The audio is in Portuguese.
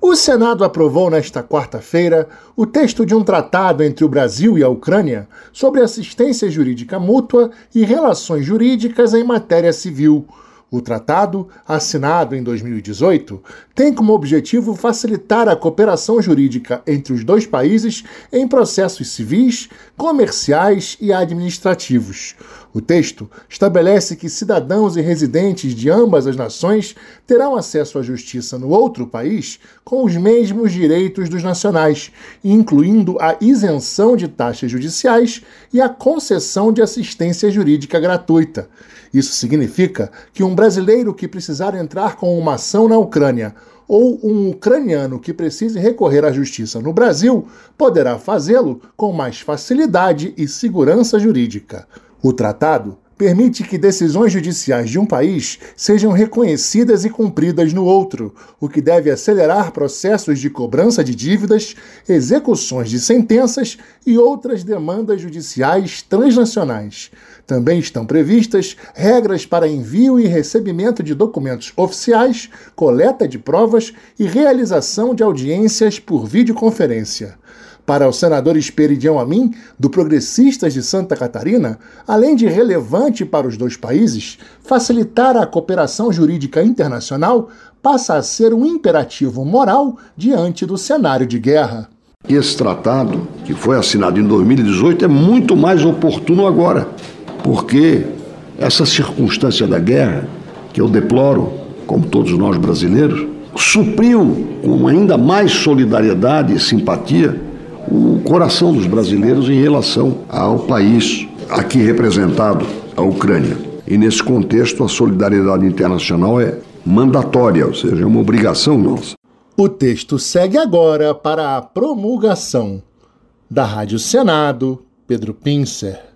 O Senado aprovou nesta quarta-feira o texto de um tratado entre o Brasil e a Ucrânia sobre assistência jurídica mútua e relações jurídicas em matéria civil. O tratado, assinado em 2018, tem como objetivo facilitar a cooperação jurídica entre os dois países em processos civis, comerciais e administrativos. O texto estabelece que cidadãos e residentes de ambas as nações terão acesso à justiça no outro país com os mesmos direitos dos nacionais, incluindo a isenção de taxas judiciais e a concessão de assistência jurídica gratuita. Isso significa que um brasileiro que precisar entrar com uma ação na Ucrânia ou um ucraniano que precise recorrer à justiça no Brasil poderá fazê-lo com mais facilidade e segurança jurídica. O tratado permite que decisões judiciais de um país sejam reconhecidas e cumpridas no outro, o que deve acelerar processos de cobrança de dívidas, execuções de sentenças e outras demandas judiciais transnacionais. Também estão previstas regras para envio e recebimento de documentos oficiais, coleta de provas e realização de audiências por videoconferência. Para o senador Esperidião Amin, do Progressistas de Santa Catarina, além de relevante para os dois países, facilitar a cooperação jurídica internacional passa a ser um imperativo moral diante do cenário de guerra. Esse tratado, que foi assinado em 2018, é muito mais oportuno agora, porque essa circunstância da guerra, que eu deploro, como todos nós brasileiros, supriu com ainda mais solidariedade e simpatia o coração dos brasileiros em relação ao país aqui representado, a Ucrânia. E nesse contexto a solidariedade internacional é mandatória, ou seja, é uma obrigação nossa. O texto segue agora para a promulgação. Da Rádio Senado, Pedro Pincer.